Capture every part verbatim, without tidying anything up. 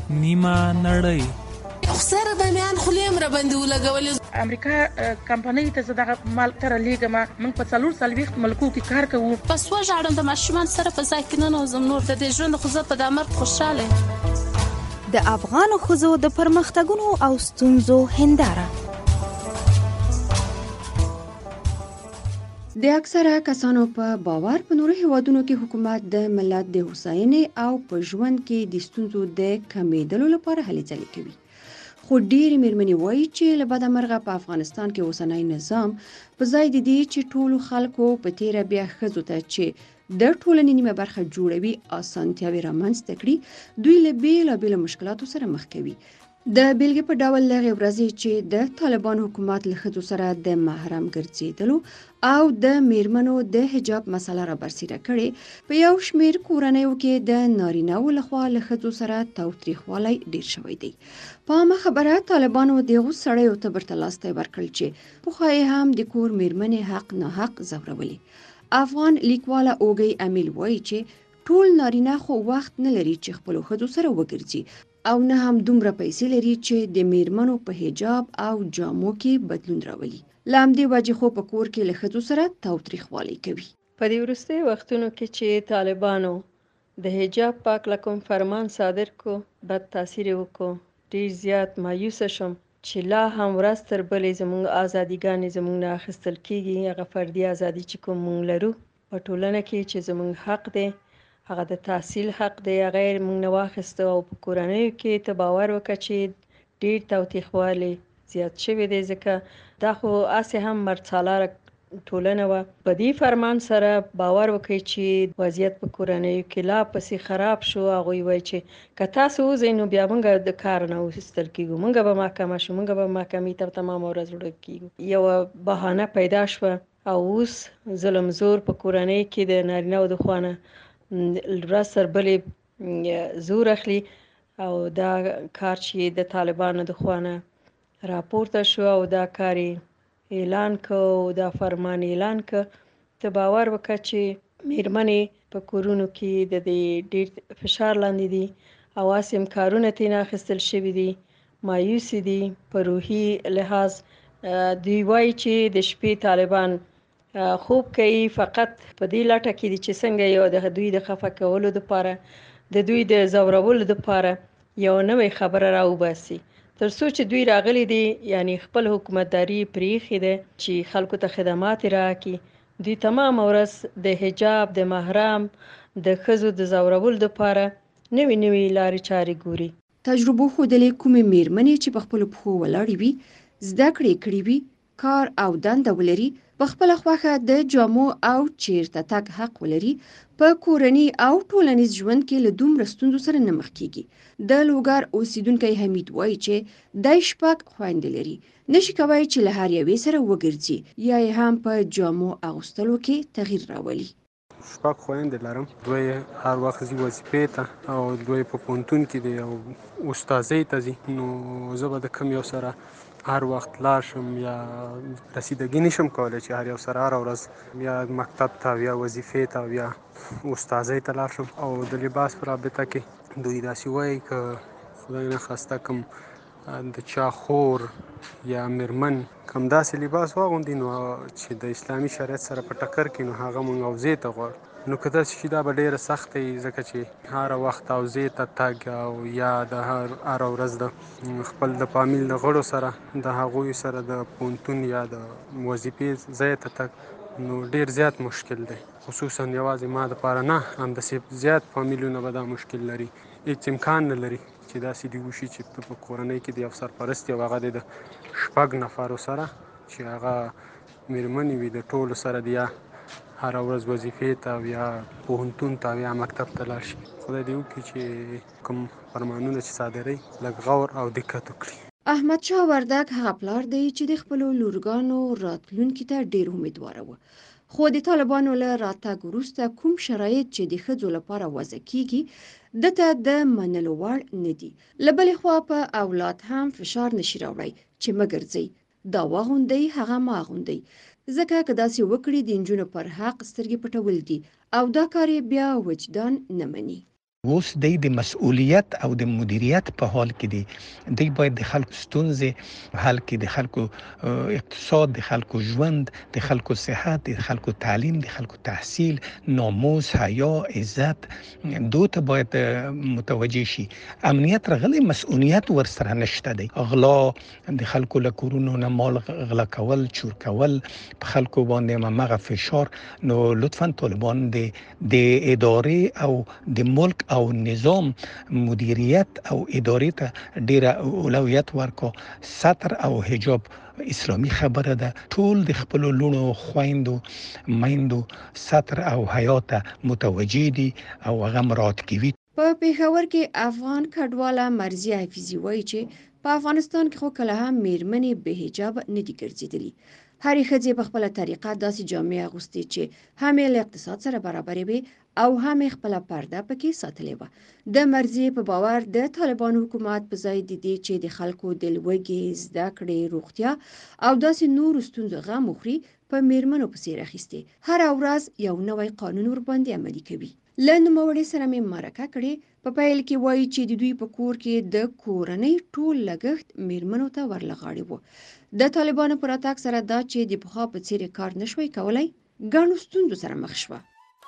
نیمه نړۍ. خسر د میان خلیم را باندې ولګولې. امریکا کمپنۍ ته زه دغه مال تر لیږم. موږ په څلور څلوېښت ملکو کې کار کوو. پس وژاړم د ماشومان سره په ځای کې ننوځم. نور د دې ژوند خو زه په دا مرګ خوشحاله یم. د افغانو ښځو د پرمختګونو او ستونزو هنداره. د اکثره کسانو په باور په نورو هیوادونو کې حکومت د ملت د هوساینې او په ژوند کې د ستونزو د کمیدلو لپاره هلې ځلې کوي. خو ډېرې مېرمنې وایي چې له بده مرغه په افغانستان کې اوسنی نظام په ځای د دې چې ټولو خلکو په تیره بیا ښځو ته چې د ټولنې نیمه برخه جوړوي اسانتیاوې رامنځته کړي، دوی له بېلابېلو مشکلاتو سره مخ کوي. د بیلګې په ډول هغې ورځې چې د طالبانو حکومت له ښځو سره د محرم ګرځېدلو او د میرمنو د حجاب مسله را برسېره کړې، په یو شمېر کورنیو کې د نارینه‌و لخوا له ښځو سره تاوتریخوالی ډېر شوی دی. په عامه خبره طالبانو د هغو سړیو ته برتلاستی ورکړل چې پخوا یې هم د کور میرمنې حق ناحق ځورولې. افغان لیکواله اوږۍ امیل وایي چې ټول نارینه خو وخت نه لري چې خپلو ښځو سره وګرځي او نه هم دومره پیسې لري چې د میرمنو په حجاب او جامو کې بدلون راولي. له همدې وجې خو په کور کې له ښځو سره تاوتریخوالی کوي. په دې وروستیو وختونو کې چې طالبانو د حجاب پاک لکم فرمان صادر کو، بد تاثیر وکړو، ډېر زیات مایوسه شم چې لا هم ورځ تر بلې زموږ ازادیګانې زموږ نه اخیستل کېږي. هغه فردي ازادي چې کوم موږ لرو په ټولنه کې چې زموږ حق دی، هغه د تحصیل حق دی، هغه یې موږ نه واخیسته. او په کورنیو کې ته باور وکړه چې ډېر تاوتریخوالی زیات شوی دی، ځکه دا خو هسې هم مردسالاره ټولنه وه. په دې فرمان سره باور وکړئ چې وضعیت په کورنیو کې لا پسې خراب شو. هغوی وایي چې که تاسو وځئ نو بیا موږ د کار نه وایستل کېږو، موږ به محکمه شو، موږ به محکمې ته تمامه ورځ وړل کېږو. یوه بهانه پیدا شوه او اوس ظلم زور په کورنۍ کې د نارینه‌و د خوا نه ورځ تر بلې زور اخلي. او دا کار چې د طالبانو د خوا نه راپورته شو او دا کار اعلان کو، دا فرمان اعلان که، ته باور وکړه چې میرمنې په کورونو کې د دې ډېر فشار لاندې دي او هسې هم کارونه ترې نه اخیستل شوي دي، مایوسې دي. په روحي لحاظ دوی وایي چې د شپې طالبان خوب کوي، فقط په دې لټه کې دي چې څنګه یو د دوی د خفه کولو دپاره، د دوی د ځورولو دپاره یو نوې خبره راوباسي. تر څو چې دوی راغلي دي، یعنی خپل حکومتداري پرېښې ده چې خلکو ته خدمات یې راکړي، دوی تمامه ورځ د حجاب، د محرم، د ښځو د ځورولو دپاره نوې نوې لارې چارې ګوري. تجربو ښودلې کومې میرمنې چې په خپلو پښو ولاړې وي، زده کړې کړې وي، کار او دنده ولري، په خپله خوښه د جامو او چیرته تګ حق ولري، په کورني او ټولنیز ژوند کې له دومره ستونزو سره نه مخ کېږي. د لوګر اوسیدونکی حمید وایي چې دی شپږ خویندې لري، نشي کولی چې له هر یوې سره وګرځي یا یې هم په جامو اغوستلو کې تغییر راولي. شپږ خویندې لرم، دوی هر وخت ځي وظیفې ته او دوی په پوهنتون کې دی او استاذۍ ته ځي. نو زه به د کوم یو سره هر وخت لاړ شم یا رسیدګي نشم کولی چې هر یو سره هره ورځ یا مکتب ته یا وظیفې ته یا استاذۍ ته لاړ شم. او د لباس په رابطه کې دوی داسې وایي که خدای نخواسته کوم د چا خور یا میرمن کوم داسې لباس واغوندي نو چې د اسلامي شریعت سره په ټکر کې، نو هغه مونږ اوزې ته غواړو. نو که داسې شي دا به ډېره سخته وي، ځکه چې هر وخت اوزې ته تګ او یا د هر هر ورځ د خپل د فامیل د غړو سره د هغوی سره د پوهنتون یا د وظیفې ځای ته تګ نو ډېر زیات مشکل دی. خصوصا یوازې ما دپاره نه، همداسې زیات فامیلونه به دا مشکل لري. هېڅ امکان نه لري چې داسې دې وشي چې په کورنۍ کې د یو سرپرست او هغه د شپږ نفرو سره چې هغه میرمنې وي د ټولو سره د یا هره ورځ وظیفې ته یا پوهنتون ته یا مکتب ته لاړ شي. خدای دې وکړي چې کوم فرمانونه چې صادروي لږ غور او دقت وکړي. احمد شاه وردک هغه پلار دی چې د خپلو لورګانو راتلونکي ته ډېر امیدواره و، خو د طالبانو له راتګ وروسته کوم شرایط چې د ښځو لپاره وضع کیږي دته د منلو وړ نه دي. له بلې خوا په اولاد هم فشار نشي راوړی چې مه ګرځئ، دا واغوندئ هغه مه اغوندئ، ځکه که داسې وکړي د نجونو پر حق سترګې پټول دي او دا کار یې بیا وجدان نه مني. اوس د مسؤلیت او د مدیریت په حال کې دي. دوی باید د خلکو ستونزې حل کړي، د خلکو اقتصاد، د خلکو ژوند، د خلکو صحت، د خلکو تعلیم، د خلکو تحصیل، ناموس، حیا، عزت دوی ته باید متوجه شي. امنیت رغلي مسؤلیت ورسره نشته دی. غلا، د خلکو له کورونو نه مال غلا کول، چور کول، په خلکو باندې مغه فشار. نو لطفا طالبان د د ادارې او د ملک او نظام مدیریت او ادارې ته ډیره اولویت ورکو. ستر او حجاب اسلامي خبره ده. ټول د خپل لونو، خويندو، میندو ستر او حیات متوجي دي او هغه مراد کوي. په پیښور کې افغان کډواله مرضیه حفیظي وایي چې په افغانستان کې خو کله هم میرمنې به حجاب نه دي ګرځېدلي. هرې ښځې په خپله طریقه داسې جامې اغوستې چې هم یې له اقتصاد سره برابرې وي او هم یې خپله پرده پکې ساتلې وه. د مرضیې په باور د طالبانو حکومت په ځای د دې چې د خلکو د لوږې، زده کړې، روغتیا او داسې نورو ستونزو غم وخوري، په میرمنو پسې راخیستې هره ورځ یو نوی قانون ورباندې عملي کوي. له نوموړې سره مې مرکه کړې. په پیل کې وایي چې د دوی په کور کې د کورنۍ ټول لګښت میرمنو ته ورلغاړی و. د طالبانو پر راتګ سره دا چې د پخوا په څیر کار نشوي کولای، ګڼو ستونزو سره مخ شوه.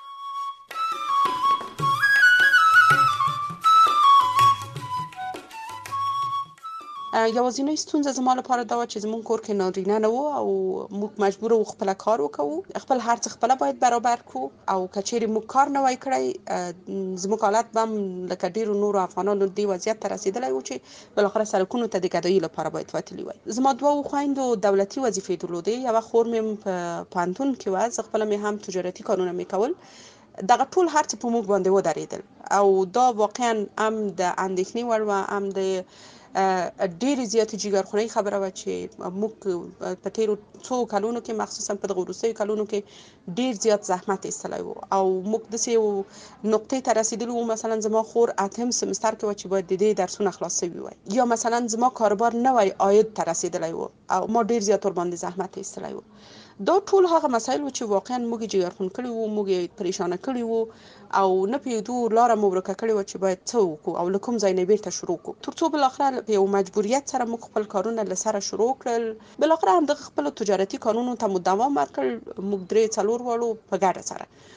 یوازینی ستونزه زما لپاره دا و چې زمون کور کې نارینه نه و او موږ مجبور وو خپل کار وکړو، خپل هر څه خپل باید برابر کو او کچېری موږ کار نه وای کړی زموږ حالت بم لکه ډیرو نورو افغانانو دی وضعیت ته رسیدلی و چې بل اخر سرکونو ته د ګډوي لپاره باید وتلی وای. زما دوه خويندو دولتي وظیفې درلودې، یو خور مې په پانتون کې و، زه خپل مې هم تجارتي کارونه مې کول. دغه ټول هر څه په موږ باندې ودرېدل او دا واقعا هم د اندېښنې وړ و، هم د ډېرې زیاتې جګرخونۍ خبره وه چې موږ په تیرو څو کلونو کې مخصوصا په دغه وروستیو کلونو کې ډېر زیات زحمت ایستلی و او موږ داسې یو نقطې ته رسېدلي وو. مثلا زما خور اتم سمستر کې وه چې باید د دې درسونه خلاص شوي وای، یا مثلا زما کاروبار نوی عاید ته رسېدلی و او ما ډېر زیات ورباندې زحمت ایستلی و. دا ټول هغه مسایل و چې واقعا موږ یې جګرخون کړي وو، موږ یې پریشانه کړي وو او نه پوهېدو، لاره مو ورکه کړې وه چې باید څه وکړو او له کوم ځای نه بیرته شروع کړو، تر څو بالاخره په یو مجبوریت سره موږ خپل کارونه له سره شروع کړل. بالاخره هم دغه خپلو تجارتي کارونو ته مو دوام ورکړل، موږ درې څلور واړو په ګډه سره.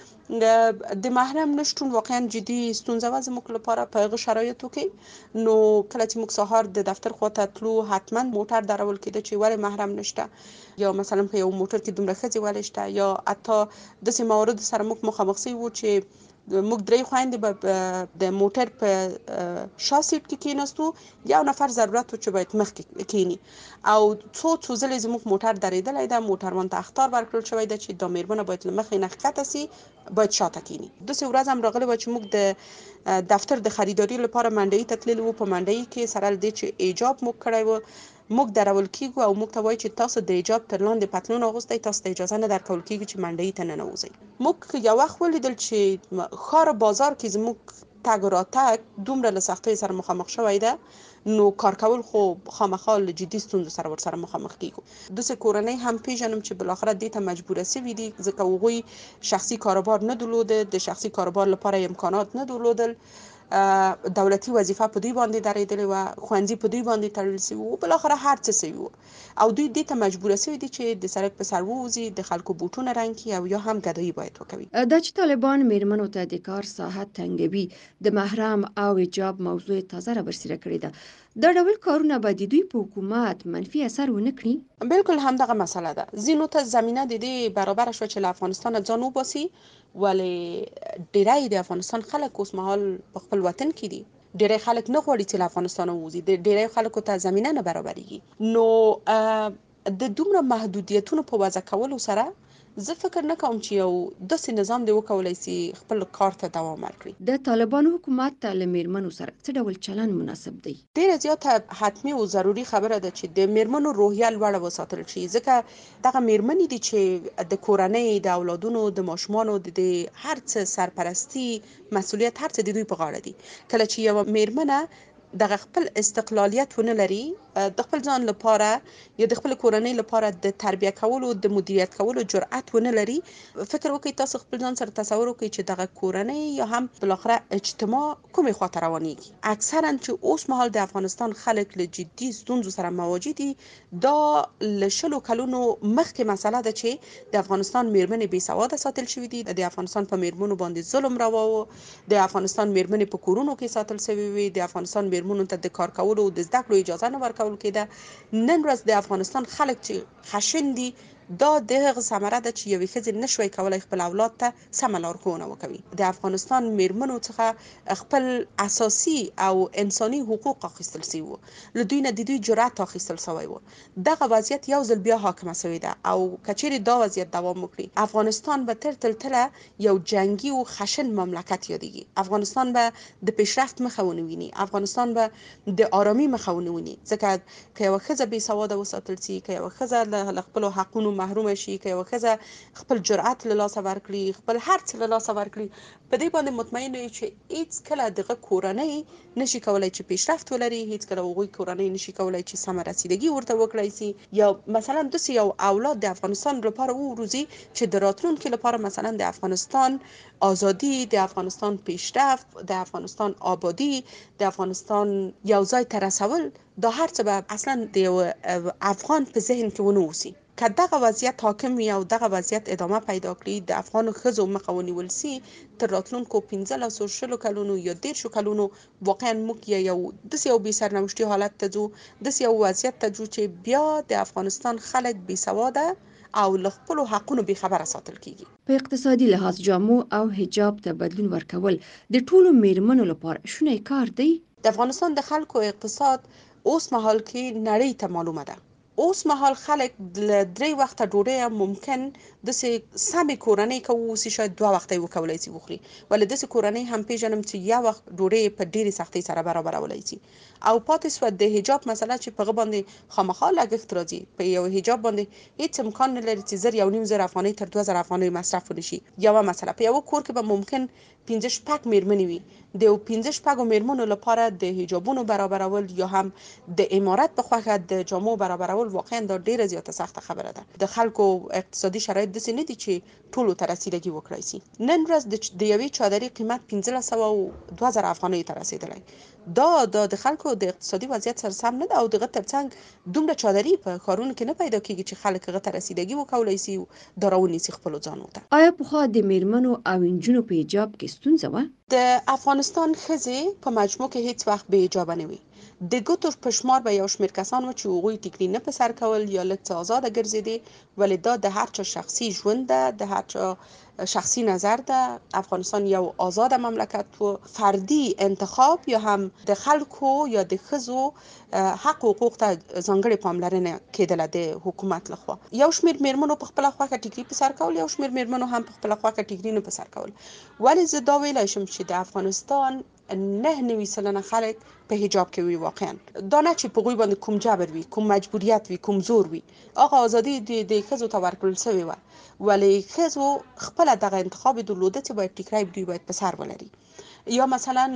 د محرم نشتون واقعا جدي ستونزه وه زموږ لپاره په هغه شرایطو کې. نو کله چې موږ سهار د دفتر خواته تلو حتما موټر درول کېده چې ولې محرم نشته، یا مثلا په یو موټر کې دومره ښځې ولې شته، یا حتی داسې موارد سره موږ مخامخ شوي وو چې موږ درې خويندې به د موټر په شا سیټ کې کېناستو، یو نفر ضرورت و چې باید مخکې کېني او څو څو ځلې زموږ موټر درېدلی ده، موټروان ته اخطار ورکړل شوی ده چې دا میرمنه باید له مخې نه ښکته سي، باید شاته کېني. داسې ورځ هم راغلی وه چې موږ د دفتر د خریداري لپاره منډیي ته تللي وو. په منډیي کې سره له دې چې ایجاب موږ کړی و، موږ درول کېږو او موږ ته وایي چې تاسو د ایجاب تر لاندې پتلون اغوستی، تاسو ته اجازه نه درکول کېږي چې منډیي ته ننوځئ. موږ یو وخت ولیدل چې ښار بازار کې زموږ تګ راتګ دومره له سختیو سره مخامخ شوی ده، نو کار کول خو خامخا له جدي ستونزو سره ورسره مخامخ کېږو. داسې کورنۍ هم پیژنم چې بالاخره دې ته مجبوره سوي دي ځکه هغوی شخصي کاروبار نه درلوده، د شخصي کاروبار لپاره امکانات نه درلودل، دولتي وظیفه په دوی باندې درېدلې وه، ښوونځي په دوی باندې تړل سوي وو، بالاخره هر څه سوي وو او دوی دې ته مجبوره سوي دي چې د سړک په سر ووځي، د خلکو بوټونه رنګ کړي او یا هم ګدایي باید وکوي. دا چې طالبان میرمنو ته د کار ساحه تنګوي، د محرم او حجاب موضوع تازه رابرسېره کړې ده. دا ډول کارونه به د دوی په حکومت منفي اثر ونه کړي؟ بالکل همدغه مسله ده. ځینو ته زمینه د دې برابره شوه چې له افغانستانه ځان وباسي، ولې ډېری د افغانستان خلک اوس مهال په خپل وطن کې دي. ډېری خلک نه غواړي چې له افغانستانه ووځي، ډېری خلکو ته زمینه نه برابرېږي. نو د دومره محدودیتونو په وضع کولو سره زه فکر نه کوم چې یو داسې نظام دی وکولای سي خپل کار ته دوام ورکړي. د طالبانو حکومت ته له میرمنو سره څه ډول چلند مناسب دی؟ ډېره زیاته حتمي او ضروري خبره ده چې د میرمنو روحیه لوړه وساتل شي، ځکه دغه میرمنې دي چې د کورنۍ، د اولادونو، د ماشومانو د هر څه سرپرستی مسؤلیت هر څه د دوی په غاړه دي. کله چې یوه میرمنه دغه خپل استقلالیت ونه لري، د خپل ځان لپاره یا د خپل کورنۍ لپاره د تربیه کولو د مدیریت کولو جرأت ونه لري، فکر وکړئ تاسو خپل ځان سره تصور وکړئ چې دغه کورنۍ یا هم بالاخره اجتماع کومې خواته روانېږي. اکثرا چې اوس مهال د افغانستان خلک له جدي ستونزو سره مواجه دي، دا له شلو کلونو مخکې مسله ده چې د افغانستان میرمنې بې سواده ساتل شوي دي، د افغانستان په میرمنو باندې ظلم روا و، د افغانستان میرمنې په کورونو کې ساتل شوي وي، د افغانستان میرمنو ته د کار کولو د زده کړو اجازه نه ورکول کېده. نن ورځ د افغانستان خلک چې خشن دي، دا د هغه ثمره ده چې یوې ښځې نشوی کولی خپل اولاد ته سمه لارښوونه وکوي. د افغانستان میرمنو څخه خپل اساسي او انساني حقوق اخیستل شوي وو، له دوی نه د دوی جرأت اخیستل شوی وو. دغه وضعیت یو ځل بیا حاکمه شوې ده او که چیرې دا وضعیت دوام وکړي، افغانستان به تر تلتله یو جنگي او خشن مملکت یادېږي. افغانستان به د پیشرفت مخه ونه ویني، افغانستان به د آرامي مخه ونه ویني، ځکه که یوه ښځه بې سواده وساتل شي، که یوه ښځه له خپلو حقونو محرومه شي، که یوه ښځه خپل جرأت له لاسه ورکړي، خپل هر څه له لاسه ورکړي، په دې باندې مطمئن یو چې هیڅ کله دغه کورنۍ نشي کولی چې پیشرفت ولري، هیڅ کله هغوی کورنۍ نشي کولی چې سمه رسیدګي ورته وکړی شي، یا مثلا داسې یو اولاد د افغانستان لپاره وروزي چې د راتلونکي لپاره مثلا د افغانستان آزادي، د افغانستان پیشرفت، د افغانستان آبادی، د افغانستان یو ځای ته رسول، دا هر څه به اصلا د یو افغان په ذهن کې ونه اوسي. که دغه وضعیت حاکم وي او دغه وضعیت ادامه پیدا کړي، د افغان ښځو مخه ونیول سي، تر راتلونکو پنځلسو شلو کلونو یا دیرشو کلونو واقعا موږ یا یو داسې یو بې سرنوشتي حالت ته ځو، داسې یو وضعیت ته ځو چې بیا د افغانستان خلک بې سواده او له خپلو حقونو بې خبره ساتل کیږي. په اقتصادي لحاظ جامو او حجاب ته بدلون ورکول د ټولو میرمنو لپاره شونی کار دی؟ د افغانستان د خلکو اقتصاد اوس مهال کې نړۍ ته معلومه ده. اوس مهال خلک له درې وخته ډوډۍ ممکن داسې سمې کورنۍ که واوسي شاید دوه وخته یې وکولی شي وخوري، ولې داسې کورنۍ هم پېژنم چې یو وخت ډوډۍ په ډېرې سختۍ سره برابرولی شي. او پاتې شوه د حجاب مسله چې په هغه باندې خامخا لګښت راځي. په یو حجاب باندې هیڅ امکان نه لري چې زر یو نیم زر افغانۍ تر دوه زره افغانۍ مصرف ونه شي. یوه مسله، په یوه کور کې به ممکن پنځه شپږ میرمنې وي، د یو پنځه شپږو میرمنو لپاره د حجابونو برابرول یا هم د امارت په خوښه د جامو برابرول واقعا دا ډیره زیاته سخته خبره ده. د خلکو اقتصادي شرایط داسې نه دي چې ټولو ته رسیدګي وکړی شي. نن ورځ د یوې چادرې قیمت پنځلس سوه او دوه زره افغانیو ته رسیدلی. دا د خلکو د اقتصادي وضعیت سره سم نه ده او دغه ترڅنګ دومره چادرې په ښارونو کې نه پیدا کېږي چې خلک هغه ته رسیدګي وکولی شي دا راونیسي خپلو ځانو ته. آیا پخوا د میرمنو او نجونو په حجاب کې ستونزه وه؟ د افغانستان ښځې په مجموع کې هیڅ وخت بې حجابه نه وي. د ګوتو په شمار به یو شمېر کسان و چې هغوی ټیکري نه په سر کول یا لږ څه آزاده ګرځېدې، ولې دا د هر چا شخصي ژوند ده، د هر چا شخصي نظر ده. افغانستان یو آزاده مملکت و، فردي انتخاب یا هم د خلکو یا د ښځو حق و حقوق ته ځانګړې پاملرنه کېدله د حکومت لخوا. یو شمېر میرمنو په خپله خوښه ټیکري په سر کول، یو شمېر میرمنو هم په خپله خوښه ټیکري نه په سر کول. ولې زه دا ویلی شم چې د افغانستان نه نوي سلنه خلک په حجاب کې وي. واقعا دا نه چې په هغوی باندې کوم جبر وي، کوم مجبوریت وي، کوم زور وي. هغه ازادي د ښځو ته ورکړل شوې وه، ولې ښځو خپله دغه انتخاب یې درلوده چې باید ټیکری دوی باید په سر ولري. یا مثلا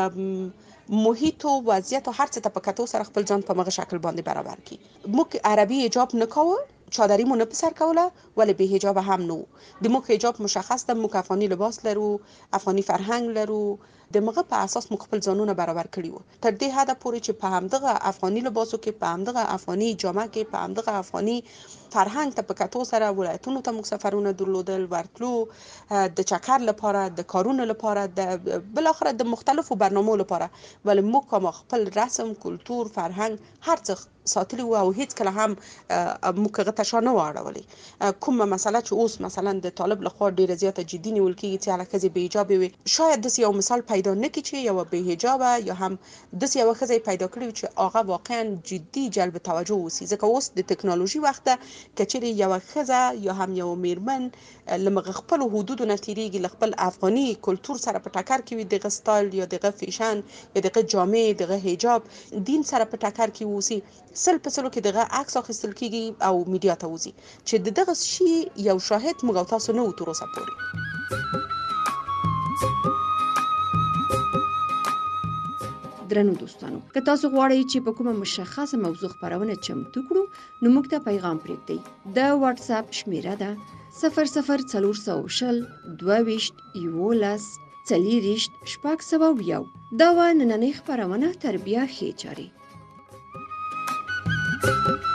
محیط و وضعیت و هر څه ته په کتو سره خپل ځان په مغه شکل باندې برابر کړي. موږ عربي حجاب نه کوو، چادري مو نه په سر کوله، ولې بې حجابه هم نه وو. د موږ حجاب مشخص ده، موږ افغاني لباس لرو، افغاني فرهنګ لرو، د مغه په اساس موږ خپل ځانونه برابر کړي وو. تر دې حده پورې چې په همدغه افغاني لباسو کې، په همدغه افغاني جامه کې، په همدغه افغاني فرهنګ ته په کتو سره ولایتونو ته موږ سفرونه درلودل، ورتلو د چکر لپاره، د کارونو لپاره، د بالاخره د مختلفو برنامو لپاره، ولې موږ کوم خپل رسم، کلتور، فرهنګ هر څه ساتلی وو او هیڅ کله هم موږ هغه ته شا نه وو اړولې. کومه مسله چې اوس مثلا د طالب لخوا ډېره زیاته جدي نیول کېږي چې هله ښځې بې حجابې وي، شاید داسې یو مثال پیدا نه کړي چې یوه بې حجابه یا هم داسې یوه ښځه پیدا کړې وي چې هغه واقعا جدي جلب توجه وسي. ځکه اوس د ټکنالوژي وخت ده، که چیرې یوه ښځه یا هم یوه میرمن له مغه خپلو حدودو نه تېرېږي، له خپل افغاني کلتور سره په ټکر کې وي، دغه سټایل یا دغه فیشن یا دغه جامې، دغه حجاب دین سره په ټکر کې ووسي، سل په سلو کې دغه عکس اخیستل کېږي او میډیا ته وځي چې د دغه شي یو شاهد موږ او تاسو نه وو تر اوسه پورې. درنو دوستانو که تاسو غواړئ چې په کومه مشخصه موضوع خبرونه چمتو کړو نو موږ ته پیغام پرېږدئ. د واتس اپ شمیره ده صفر صفر څلور سوه شل دوه ویشت یولس څلېرویشت شپږ سوه یو. دا وه نننۍ خپرونه تر بیا ښې چارې.